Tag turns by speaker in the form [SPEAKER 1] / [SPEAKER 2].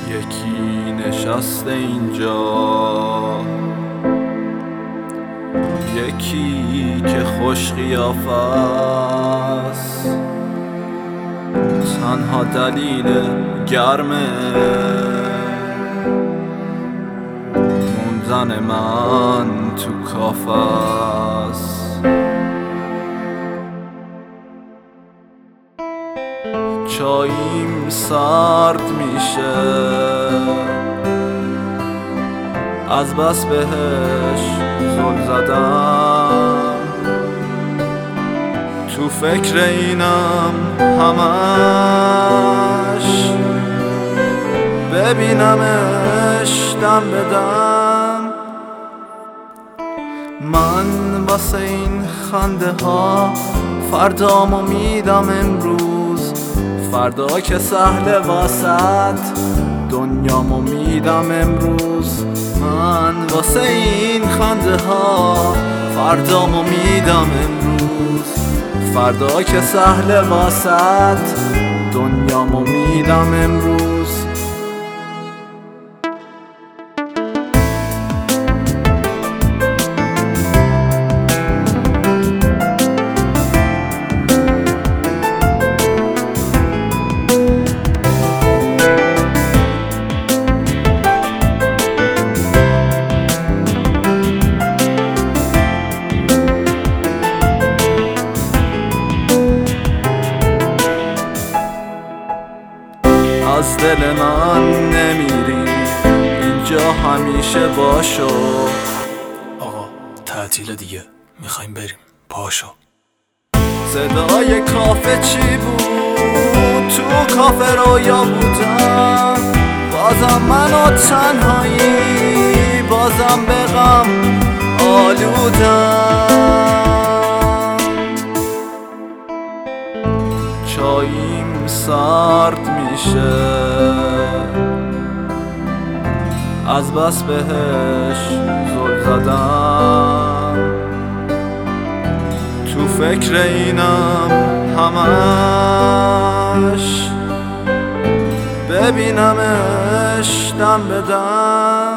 [SPEAKER 1] یکی نشسته اینجا، یکی که خوش قیافه است، تنها دلیل گرمه موندن من تو کافه است. چاییم سرد میشه از بس بهش زل زدم، تو فکر اینم همش ببینمش دم بدم. من واسه این خنده ها فردامو میدم امروز، فردا که سهل واسط دنیامو میدم امروز. من واسه این خنده ها فردامو میدم امروز، فردا که سهل واسط دنیامو میدم امروز. از دل من نمیری اینجا همیشه باشو.
[SPEAKER 2] آقا تعطیل دیگه میخوایم بریم، پاشو.
[SPEAKER 1] صدای کافه چی بود؟ تو کافه رویا بودم، بازم منو تنهایی، بازم به غم آلودم. چاییم سرد میشه از بس بهش زل زدم، تو فکر اینم همش ببینمش دم بدم.